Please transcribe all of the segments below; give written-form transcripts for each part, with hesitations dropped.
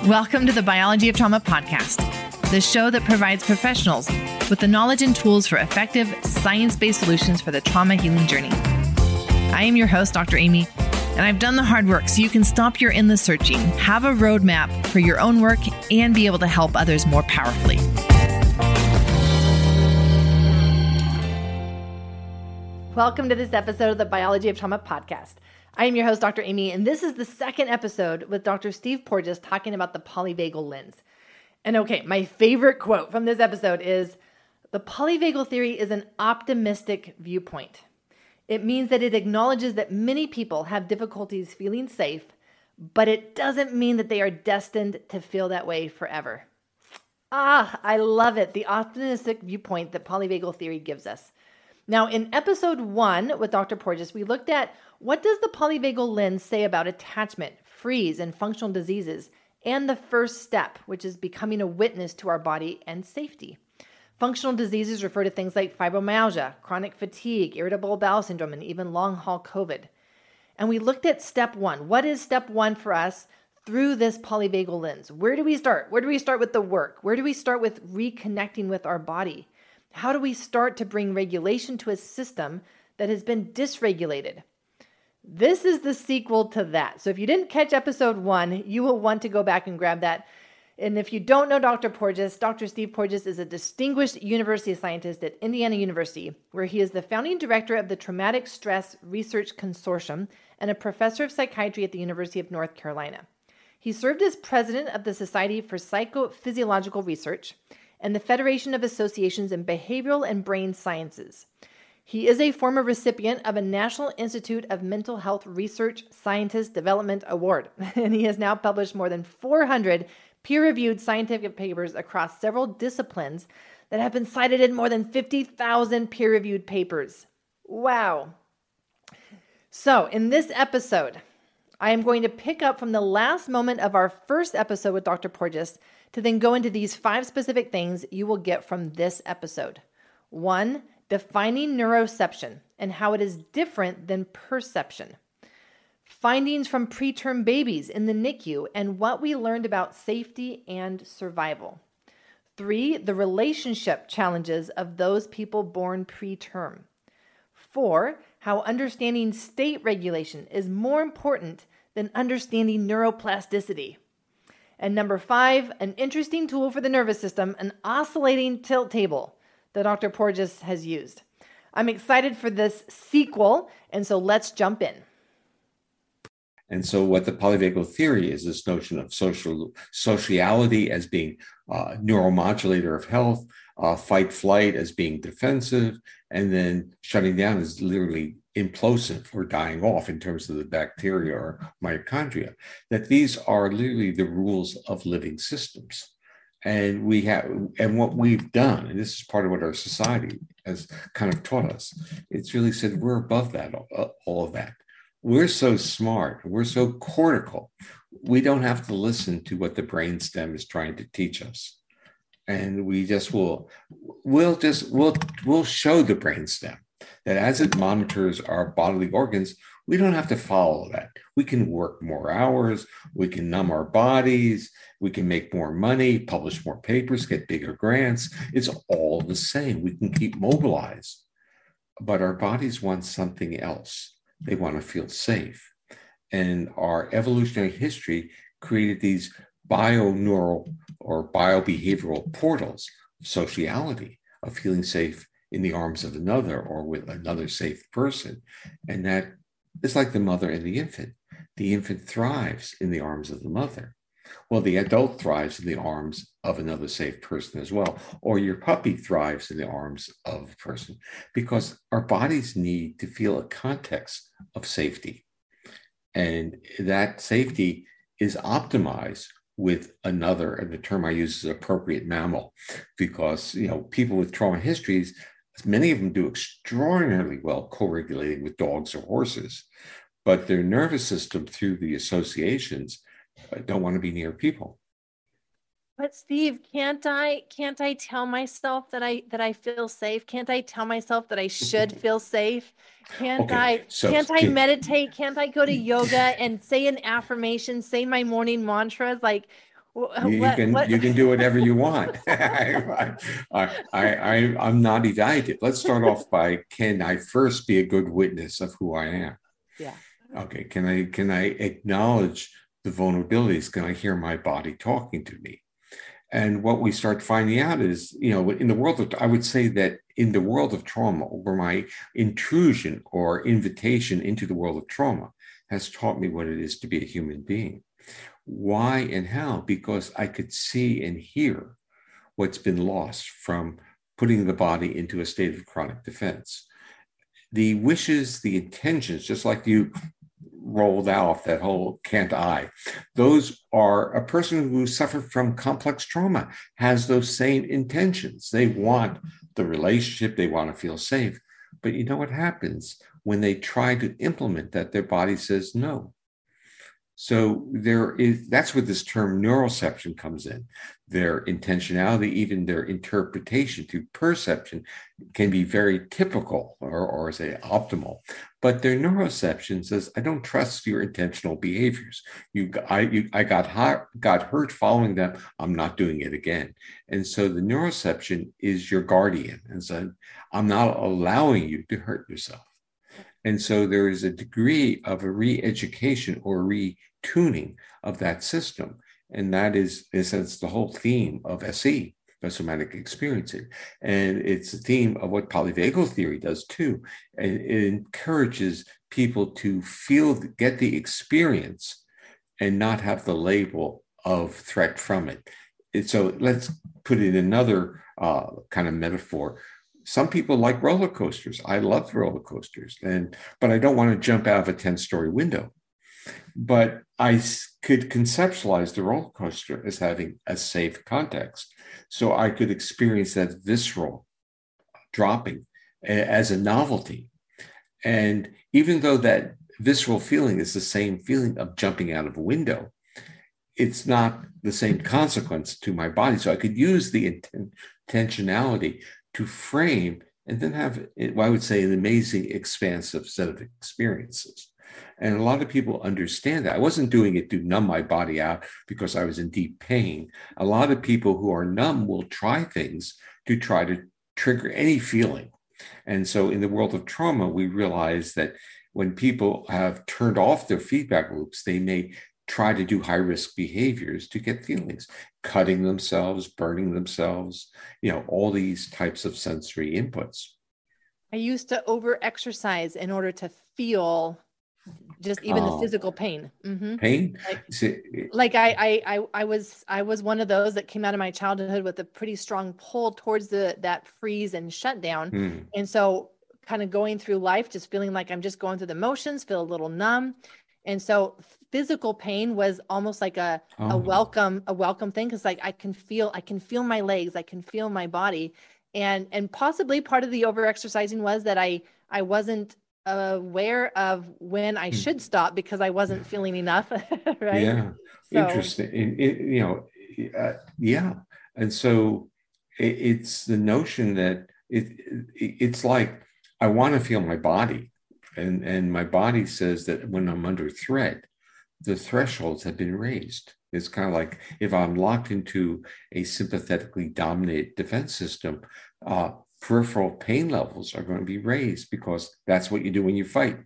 Welcome to the Biology of Trauma podcast, the show that provides professionals with the knowledge and tools for effective, science-based solutions for the trauma healing journey. I am your host, Dr. Amy, and I've done the hard work so you can stop your endless searching, have a roadmap for your own work, and be able to help others more powerfully. Welcome to this episode of the Biology of Trauma podcast. I am your host, Dr. Amy, and this is the second episode with Dr. Steve Porges talking about the polyvagal lens. And okay, my favorite quote from this episode is, "The polyvagal theory is an optimistic viewpoint. It means that it acknowledges that many people have difficulties feeling safe, but it doesn't mean that they are destined to feel that way forever." I love it, the optimistic viewpoint that polyvagal theory gives us. Now, in episode 1 with Dr. Porges, we looked at what does the polyvagal lens say about attachment, freeze, and functional diseases, and the first step, which is becoming a witness to our body and safety. Functional diseases refer to things like fibromyalgia, chronic fatigue, irritable bowel syndrome, and even long-haul COVID. And we looked at step 1. What is step 1 for us through this polyvagal lens? Where do we start? Where do we start with the work? Where do we start with reconnecting with our body? How do we start to bring regulation to a system that has been dysregulated? This is the sequel to that. So if you didn't catch episode 1, you will want to go back and grab that. And if you don't know Dr. Porges, Dr. Steve Porges is a distinguished university scientist at Indiana University, where he is the founding director of the Traumatic Stress Research Consortium and a professor of psychiatry at the University of North Carolina. He served as president of the Society for Psychophysiological Research and the Federation of Associations in Behavioral and Brain Sciences. He is a former recipient of a National Institute of Mental Health Research Scientist Development Award, and he has now published more than 400 peer-reviewed scientific papers across several disciplines that have been cited in more than 50,000 peer-reviewed papers. Wow. So in this episode, I am going to pick up from the last moment of our first episode with Dr. Porges to then go into these 5 specific things you will get from this episode. 1, defining neuroception and how it is different than perception. Findings from preterm babies in the NICU and what we learned about safety and survival. 3, the relationship challenges of those people born preterm. 4, how understanding state regulation is more important than understanding neuroplasticity. And number 5, an interesting tool for the nervous system, an oscillating tilt table that Dr. Porges has used. I'm excited for this sequel, and so let's jump in. And so what the polyvagal theory is this notion of sociality as being neuromodulator of health, fight flight as being defensive, and then shutting down is literally implosive or dying off in terms of the bacteria or mitochondria, that these are literally the rules of living systems. And what we've done, and this is part of what our society has kind of taught us, it's really said we're above that, all of that. We're so smart, we're so cortical, we don't have to listen to what the brainstem is trying to teach us. And we'll show the brainstem that as it monitors our bodily organs, we don't have to follow that. We can work more hours, we can numb our bodies, we can make more money, publish more papers, get bigger grants. It's all the same. We can keep mobilized. But our bodies want something else. They want to feel safe. And our evolutionary history created these bioneural or biobehavioral portals of sociality, of feeling safe in the arms of another or with another safe person. And that is like the mother and the infant. The infant thrives in the arms of the mother. Well, the adult thrives in the arms of another safe person as well, or your puppy thrives in the arms of a person, because our bodies need to feel a context of safety. And that safety is optimized with another, and the term I use is appropriate mammal, because people with trauma histories, many of them do extraordinarily well co-regulating with dogs or horses, but their nervous system through the associations don't want to be near people. But Steve, can't I tell myself that I feel safe? Can't I tell myself that I should feel safe? Can't I meditate? Can't I go to yoga and say an affirmation, say my morning mantras? Like, You can do whatever you want. I'm not evaluative. Let's start off by, can I first be a good witness of who I am? Yeah. Okay. Can I acknowledge the vulnerabilities? Can I hear my body talking to me? And what we start finding out is, in the world of, I would say that in the world of trauma, where my intrusion or invitation into the world of trauma has taught me what it is to be a human being. Why and how? Because I could see and hear what's been lost from putting the body into a state of chronic defense. The wishes, the intentions, just like you rolled out that whole can't I, those are a person who suffered from complex trauma has those same intentions. They want the relationship, they want to feel safe. But you know what happens when they try to implement that? Their body says no. So that's where this term neuroception comes in. Their intentionality, even their interpretation through perception, can be very typical or say optimal. But their neuroception says, I don't trust your intentional behaviors. I got hurt following them. I'm not doing it again. And so the neuroception is your guardian and said, I'm not allowing you to hurt yourself. And so there is a degree of a re-education or retuning of that system. And that is, in a sense, the whole theme of SE, somatic experiencing. And it's the theme of what polyvagal theory does too. And it encourages people to get the experience and not have the label of threat from it. And so let's put it in another kind of metaphor. Some people like roller coasters. I love roller coasters, but I don't want to jump out of a 10-story window. But I could conceptualize the roller coaster as having a safe context. So I could experience that visceral dropping as a novelty. And even though that visceral feeling is the same feeling of jumping out of a window, it's not the same consequence to my body. So I could use the intentionality to frame and then have, I would say, an amazing, expansive set of experiences. And a lot of people understand that. I wasn't doing it to numb my body out because I was in deep pain. A lot of people who are numb will try things to try to trigger any feeling. And so in the world of trauma, we realize that when people have turned off their feedback loops, they may try to do high-risk behaviors to get feelings, cutting themselves, burning themselves, all these types of sensory inputs. I used to over-exercise in order to feel just even the physical pain. Mm-hmm. Pain? I was one of those that came out of my childhood with a pretty strong pull towards that freeze and shutdown. Mm. And so kind of going through life, just feeling like I'm just going through the motions, feel a little numb. And so physical pain was almost like a welcome thing. Cause like I can feel my legs, I can feel my body. And possibly part of the over-exercising was that I wasn't aware of when I should stop because I wasn't feeling enough. Right. Yeah. So. Interesting. Yeah. And so it's the notion that it's like, I want to feel my body. And my body says that when I'm under threat, the thresholds have been raised. It's kind of like if I'm locked into a sympathetically dominated defense system, peripheral pain levels are going to be raised because that's what you do when you fight.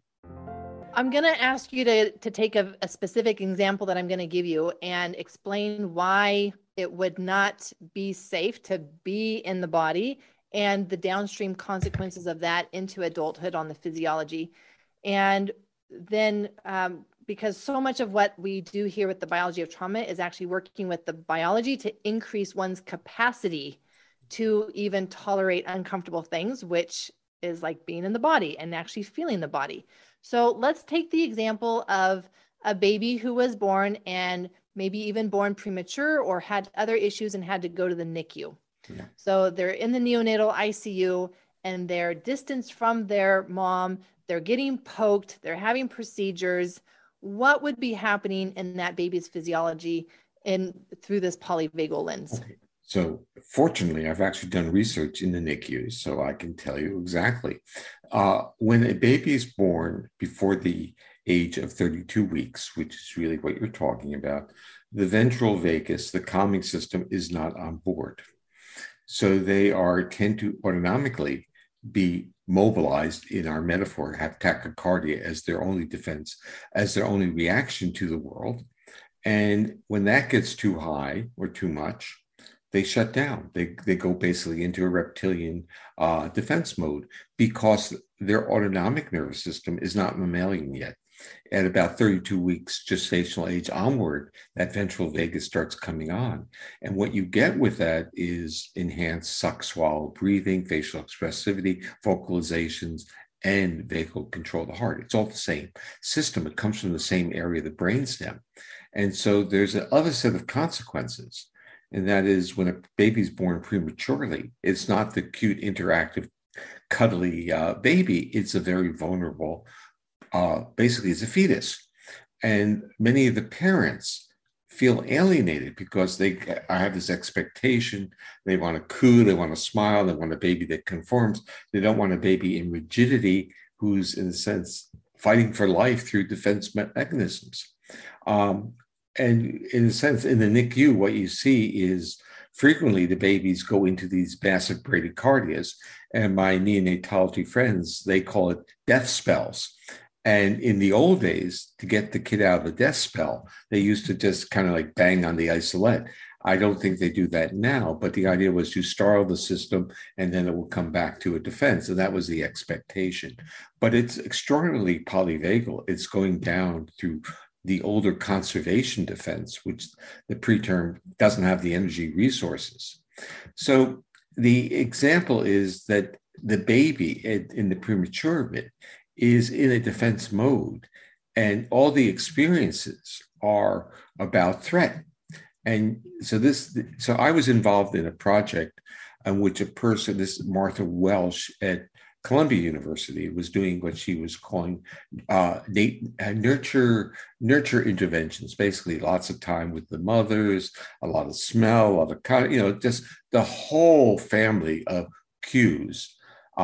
I'm going to ask you to take a specific example that I'm going to give you and explain why it would not be safe to be in the body and the downstream consequences of that into adulthood on the physiology. And then because so much of what we do here with the biology of trauma is actually working with the biology to increase one's capacity to even tolerate uncomfortable things, which is like being in the body and actually feeling the body. So let's take the example of a baby who was born and maybe even born premature or had other issues and had to go to the NICU. Yeah. So they're in the neonatal ICU and they're distanced from their mom. They're getting poked. They're having procedures. What would be happening in that baby's physiology through this polyvagal lens? Okay. So fortunately, I've actually done research in the NICU, so I can tell you exactly. When a baby is born before the age of 32 weeks, which is really what you're talking about, the ventral vagus, the calming system, is not on board. So they tend to autonomically be mobilized, in our metaphor, have tachycardia as their only defense, as their only reaction to the world. And when that gets too high or too much, they shut down. They go basically into a reptilian defense mode because their autonomic nervous system is not mammalian yet. At about 32 weeks gestational age onward, that ventral vagus starts coming on. And what you get with that is enhanced suck, swallow, breathing, facial expressivity, vocalizations, and vagal control of the heart. It's all the same system. It comes from the same area of the brainstem. And so there's another set of consequences. And that is, when a baby's born prematurely, it's not the cute, interactive, cuddly baby. It's a very vulnerable, basically it's a fetus. And many of the parents feel alienated because they have this expectation. They want to coo, they want to smile, they want a baby that conforms. They don't want a baby in rigidity who's, in a sense, fighting for life through defense mechanisms. And in a sense, in the NICU, what you see is frequently the babies go into these massive bradycardias. And my neonatology friends, they call it death spells. And in the old days, to get the kid out of the death spell, they used to just kind of like bang on the isolette. I don't think they do that now, but the idea was to startle the system and then it will come back to a defense. And that was the expectation. But it's extraordinarily polyvagal. It's going down through the older conservation defense, which the preterm doesn't have the energy resources. So the example is that the baby in the premature bit is in a defense mode, and all the experiences are about threat. And so I was involved in a project in which a person, this Martha Welsh at Columbia University, was doing what she was calling nurture interventions. Basically, lots of time with the mothers, a lot of smell, a lot of just the whole family of cues.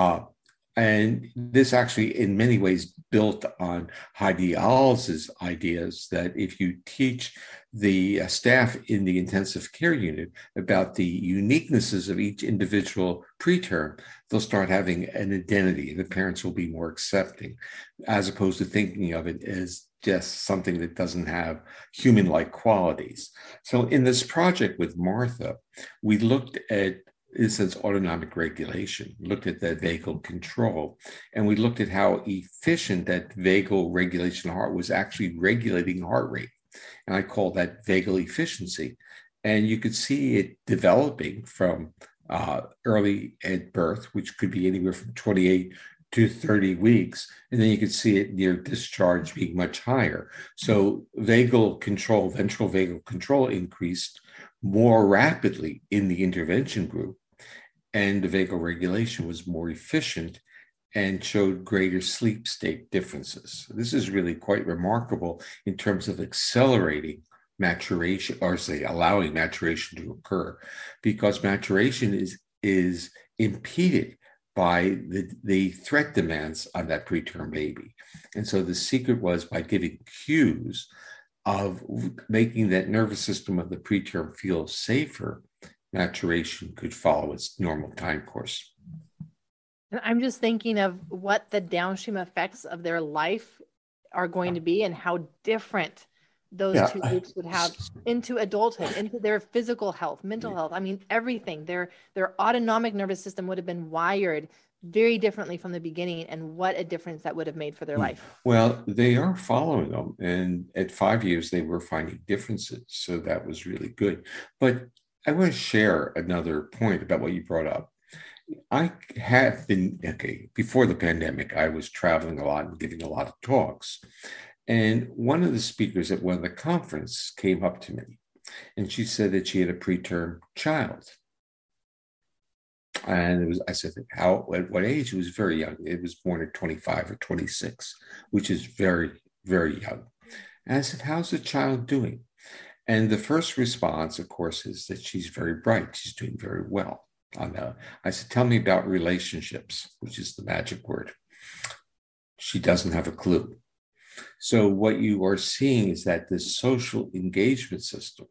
And this actually, in many ways, built on Heidi Als's ideas that if you teach the staff in the intensive care unit about the uniquenesses of each individual preterm, they'll start having an identity. The parents will be more accepting, as opposed to thinking of it as just something that doesn't have human-like qualities. So in this project with Martha, we looked at, in a sense, autonomic regulation, looked at that vagal control, and we looked at how efficient that vagal regulation of heart was actually regulating heart rate. And I call that vagal efficiency. And you could see it developing from early at birth, which could be anywhere from 28 to 30 weeks. And then you could see it near discharge being much higher. So vagal control, ventral vagal control increased more rapidly in the intervention group, and the vagal regulation was more efficient and showed greater sleep state differences. This is really quite remarkable in terms of accelerating maturation, or say allowing maturation to occur, because maturation is impeded by the threat demands on that preterm baby. And so the secret was, by giving cues of making that nervous system of the preterm feel safer, maturation could follow its normal time course. And I'm just thinking of what the downstream effects of their life are going to be and how different those two groups would have into adulthood, into their physical health, mental health. I mean, everything. Their autonomic nervous system would have been wired very differently from the beginning, and what a difference that would have made for their life. Well, they are following them, and at 5 years they were finding differences, so that was really good. But I want to share another point about what you brought up. I have been, before the pandemic, I was traveling a lot and giving a lot of talks. And one of the speakers at one of the conferences came up to me, and she said that she had a preterm child. And I said, at what age? It was very young. It was born at 25 or 26, which is very, very young. And I said, how's the child doing? And the first response, of course, is that she's very bright. She's doing very well. I said, tell me about relationships, which is the magic word. She doesn't have a clue. So what you are seeing is that this social engagement system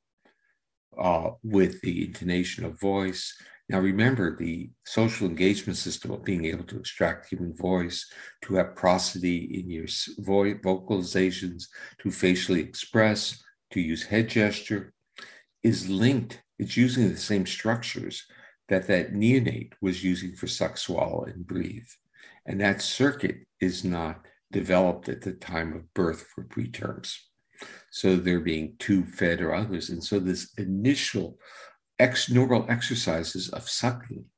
with the intonation of voice. Now, remember the social engagement system of being able to extract human voice, to have prosody in your vocalizations, to facially express, to use head gesture, is linked. It's using the same structures that neonate was using for suck, swallow, and breathe. And that circuit is not developed at the time of birth for preterms. So they're being tube fed or others. And so this initial neural exercises of sucking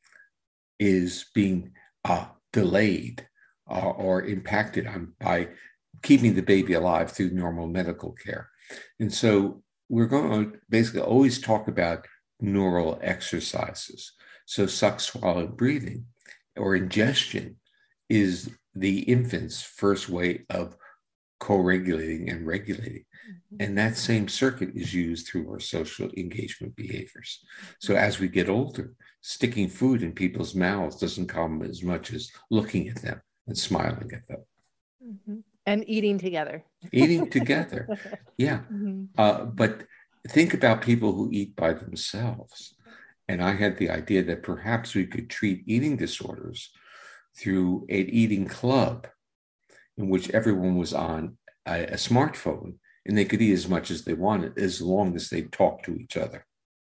is being delayed or impacted by keeping the baby alive through normal medical care. And so we're going to basically always talk about neural exercises. So suck, swallow, breathing or ingestion is the infant's first way of co-regulating and regulating. Mm-hmm. And that same circuit is used through our social engagement behaviors. So as we get older, sticking food in people's mouths doesn't come as much as looking at them and smiling at them. Mm-hmm. And eating together. Eating together. Yeah. Mm-hmm. But think about people who eat by themselves. And I had the idea that perhaps we could treat eating disorders through an eating club in which everyone was on a smartphone and they could eat as much as they wanted as long as they talked to each other.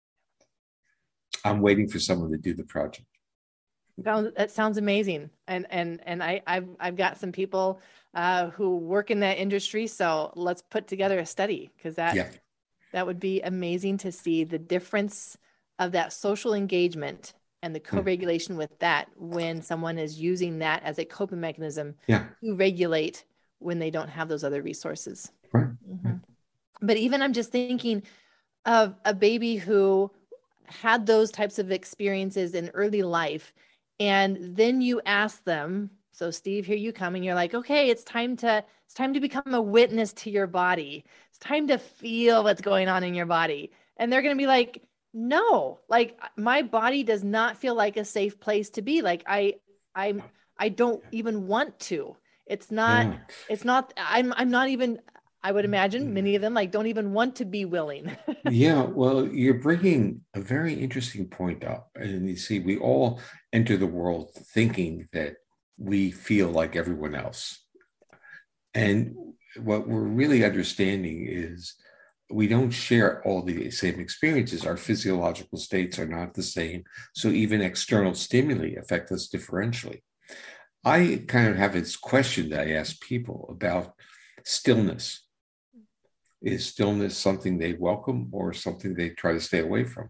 I'm waiting for someone to do the project. That sounds amazing. And I've got some people who work in that industry. So let's put together a study because that would be amazing to see the difference of that social engagement and the co-regulation with that when someone is using that as a coping mechanism to regulate when they don't have those other resources. Right. Mm-hmm. But even I'm just thinking of a baby who had those types of experiences in early life, and then you ask them, so Steve, here you come, and you're like, okay, it's time to become a witness to your body. It's time to feel what's going on in your body. And they're going to be like, no, like my body does not feel like a safe place to be. Like I don't even want to. It's not, I'm not even, I would imagine many of them like don't even want to be willing. Yeah, well, you're bringing a very interesting point up. And you see, we all enter the world thinking that we feel like everyone else. And what we're really understanding is we don't share all the same experiences. Our physiological states are not the same. So even external stimuli affect us differentially. I kind of have this question that I ask people about stillness. Is stillness something they welcome or something they try to stay away from?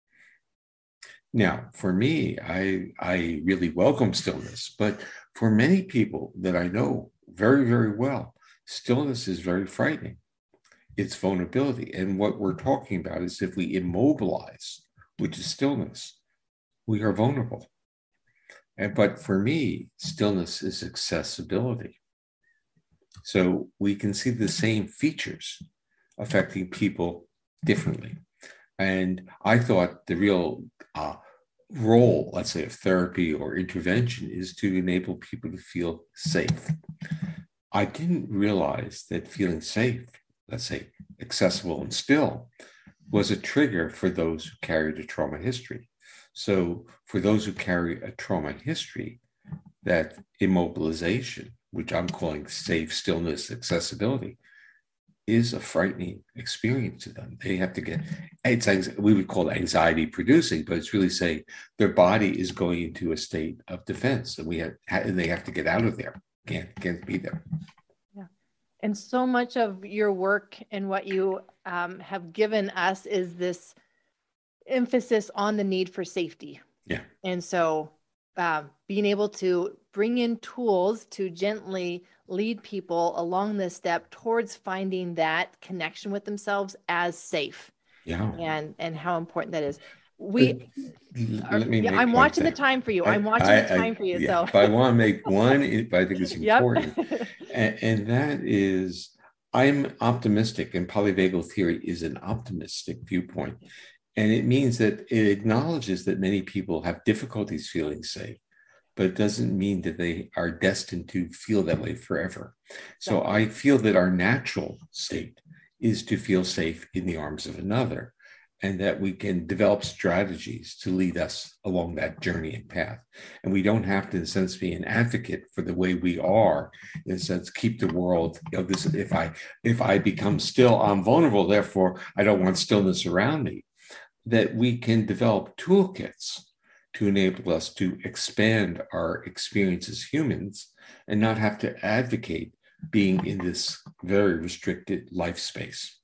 Now, for me, I really welcome stillness, but for many people that I know very, very well, stillness is very frightening. It's vulnerability. And what we're talking about is if we immobilize, which is stillness, we are vulnerable. But for me, stillness is accessibility. So we can see the same features affecting people differently. And I thought the real role, let's say, of therapy or intervention is to enable people to feel safe. I didn't realize that feeling safe, let's say, accessible and still, was a trigger for those who carried a trauma history. So for those who carry a trauma history, that immobilization, which I'm calling safe stillness accessibility, is a frightening experience to them. They have to get, we would call it anxiety producing, but it's really saying their body is going into a state of defense and they have to get out of there. Can't be there. Yeah. And so much of your work and what you have given us is this emphasis on the need for safety. Yeah. And so being able to bring in tools to gently lead people along this step towards finding that connection with themselves as safe. Yeah. And how important that is. I'm watching the time for you. I'm watching the time for you. Yeah, so but I want to make one, if I think it's important. and that is, I'm optimistic, and polyvagal theory is an optimistic viewpoint. And it means that it acknowledges that many people have difficulties feeling safe, but it doesn't mean that they are destined to feel that way forever. So I feel that our natural state is to feel safe in the arms of another, and that we can develop strategies to lead us along that journey and path. And we don't have to, in a sense, be an advocate for the way we are, in a sense, keep the world, this, if I become still, I'm vulnerable, therefore I don't want stillness around me. That we can develop toolkits to enable us to expand our experience as humans and not have to advocate being in this very restricted life space.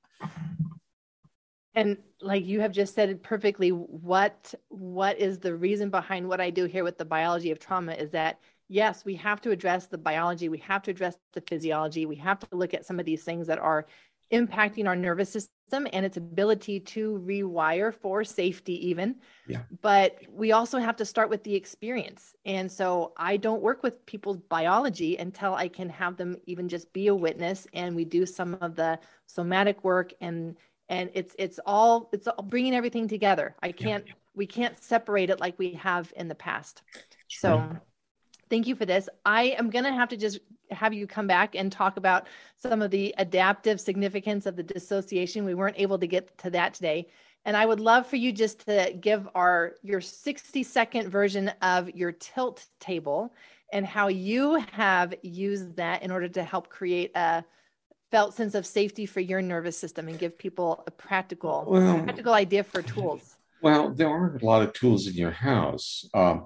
And like you have just said it perfectly, what is the reason behind what I do here with the biology of trauma is that, yes, we have to address the biology, we have to address the physiology, we have to look at some of these things that are impacting our nervous system and its ability to rewire for safety even. Yeah. But we also have to start with the experience. And so I don't work with people's biology until I can have them even just be a witness, and we do some of the somatic work, and it's all bringing everything together. We can't separate it like we have in the past. So thank you for this. I am going to have to just have you come back and talk about some of the adaptive significance of the dissociation. We weren't able to get to that today. And I would love for you just to give your 60-second version of your tilt table and how you have used that in order to help create a felt sense of safety for your nervous system and give people a practical idea for tools. Well, there aren't a lot of tools in your house.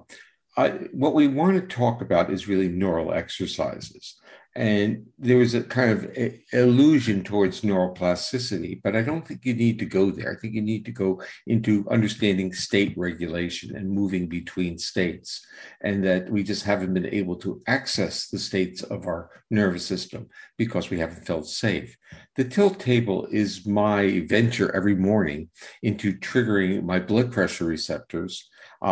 What we want to talk about is really neural exercises. And there was a kind of illusion towards neuroplasticity, but I don't think you need to go there. I think you need to go into understanding state regulation and moving between states, and that we just haven't been able to access the states of our nervous system because we haven't felt safe. The tilt table is my venture every morning into triggering my blood pressure receptors.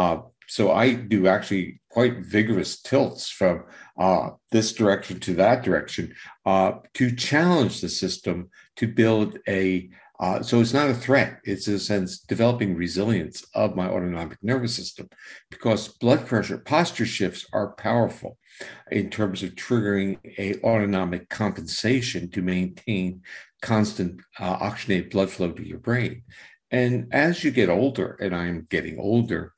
So I do actually quite vigorous tilts from this direction to that direction to challenge the system to build so it's not a threat. It's in a sense developing resilience of my autonomic nervous system, because blood pressure posture shifts are powerful in terms of triggering a autonomic compensation to maintain constant oxygenated blood flow to your brain. And as you get older, and I'm getting older,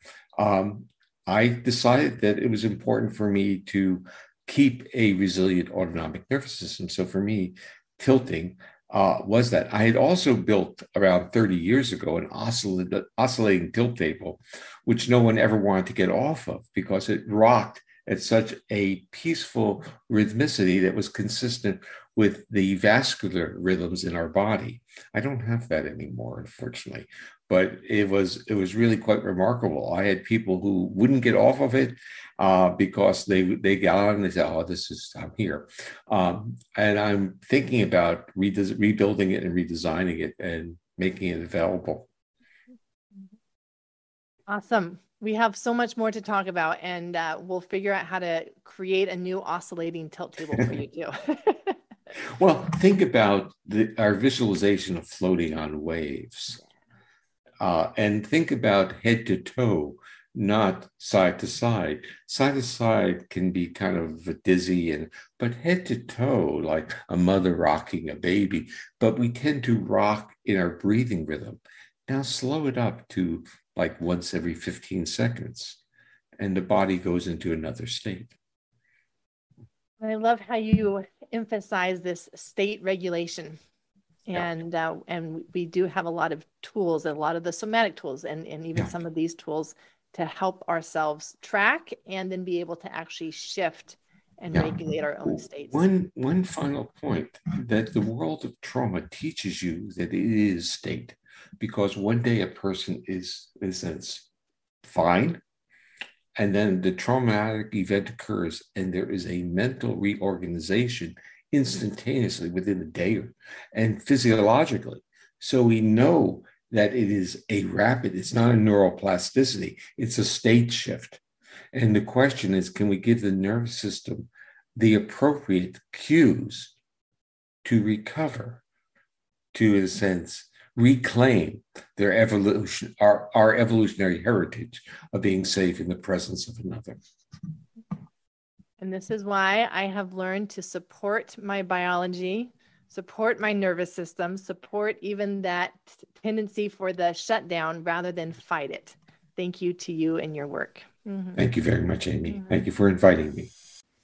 I decided that it was important for me to keep a resilient autonomic nervous system. So for me, tilting was that. I had also built around 30 years ago an oscillating tilt table, which no one ever wanted to get off of because it rocked at such a peaceful rhythmicity that was consistent with the vascular rhythms in our body. I don't have that anymore, unfortunately, but it was really quite remarkable. I had people who wouldn't get off of it because they got on and they said, "Oh, I'm here," and I'm thinking about rebuilding it and redesigning it and making it available. Awesome. We have so much more to talk about, and we'll figure out how to create a new oscillating tilt table for you too. Well, think about our visualization of floating on waves, and think about head to toe, not side to side. Side to side can be kind of dizzy, but head to toe, like a mother rocking a baby. But we tend to rock in our breathing rhythm. Now slow it up to like once every 15 seconds, and the body goes into another state. I love how you emphasize this state regulation. And we do have a lot of tools, a lot of the somatic tools, and even some of these tools to help ourselves track and then be able to actually shift and regulate our own states. One final point, that the world of trauma teaches you that it is state, because one day a person is in a sense fine, and then the traumatic event occurs and there is a mental reorganization instantaneously within a day and physiologically. So we know that it is it's not a neuroplasticity, it's a state shift. And the question is, can we give the nervous system the appropriate cues to recover, to, in a sense, reclaim their evolution, our evolutionary heritage of being safe in the presence of another? And this is why I have learned to support my biology, support my nervous system, support even that tendency for the shutdown rather than fight it. Thank you to you and your work. Mm-hmm. Thank you very much, Amy. Mm-hmm. Thank you for inviting me.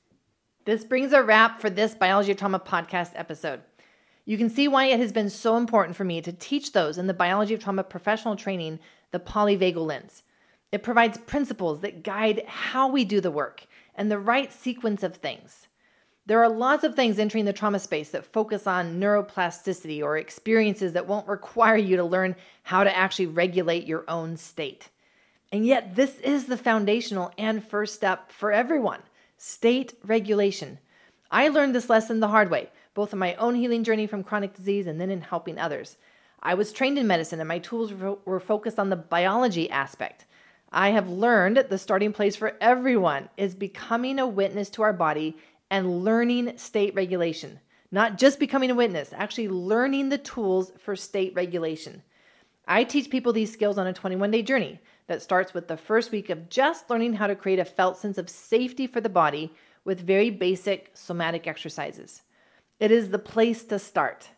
This brings a wrap for this Biology of Trauma podcast episode. You can see why it has been so important for me to teach those in the Biology of Trauma professional training the polyvagal lens. It provides principles that guide how we do the work and the right sequence of things. There are lots of things entering the trauma space that focus on neuroplasticity or experiences that won't require you to learn how to actually regulate your own state. And yet this is the foundational and first step for everyone, state regulation. I learned this lesson the hard way, both in my own healing journey from chronic disease and then in helping others. I was trained in medicine and my tools were focused on the biology aspect. I have learned the starting place for everyone is becoming a witness to our body and learning state regulation. Not just becoming a witness, actually learning the tools for state regulation. I teach people these skills on a 21-day journey that starts with the first week of just learning how to create a felt sense of safety for the body with very basic somatic exercises. It is the place to start.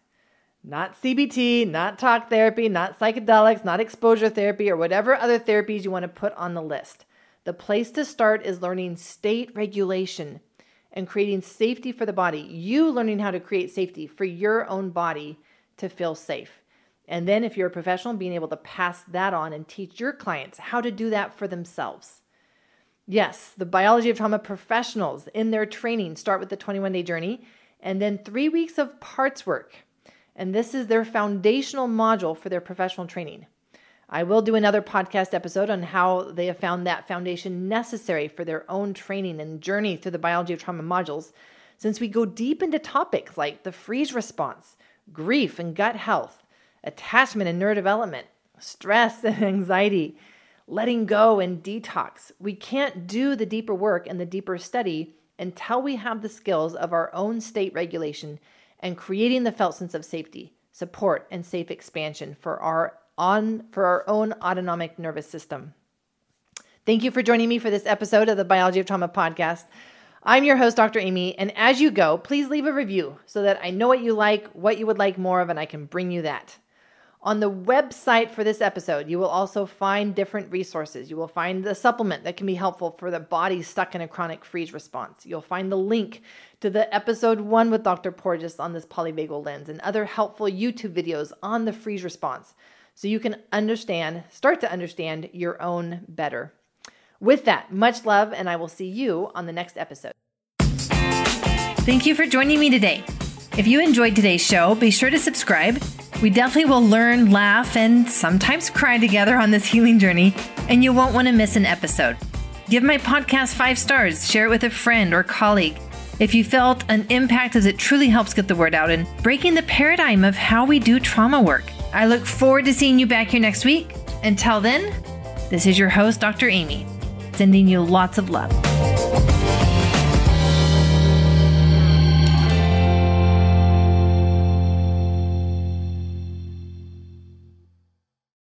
Not CBT, not talk therapy, not psychedelics, not exposure therapy, or whatever other therapies you want to put on the list. The place to start is learning state regulation and creating safety for the body. You learning how to create safety for your own body to feel safe. And then if you're a professional, being able to pass that on and teach your clients how to do that for themselves. Yes, the Biology of Trauma professionals in their training start with the 21-day journey and then 3 weeks of parts work. And this is their foundational module for their professional training. I will do another podcast episode on how they have found that foundation necessary for their own training and journey through the Biology of Trauma modules, since we go deep into topics like the freeze response, grief and gut health, attachment and neurodevelopment, stress and anxiety, letting go and detox. We can't do the deeper work and the deeper study until we have the skills of our own state regulation and creating the felt sense of safety, support, and safe expansion for our own autonomic nervous system. Thank you for joining me for this episode of the Biology of Trauma podcast. I'm your host, Dr. Amy, and as you go, please leave a review so that I know what you like, what you would like more of, and I can bring you that. On the website for this episode, you will also find different resources. You will find the supplement that can be helpful for the body stuck in a chronic freeze response. You'll find the link to the episode 1 with Dr. Porges on this polyvagal lens and other helpful YouTube videos on the freeze response so you can start to understand your own better. With that, much love, and I will see you on the next episode. Thank you for joining me today. If you enjoyed today's show, be sure to subscribe. We definitely will learn, laugh, and sometimes cry together on this healing journey, and you won't want to miss an episode. Give my podcast 5 stars, share it with a friend or colleague. If you felt an impact, as it truly helps get the word out and breaking the paradigm of how we do trauma work. I look forward to seeing you back here next week. Until then, this is your host, Dr. Amy, sending you lots of love.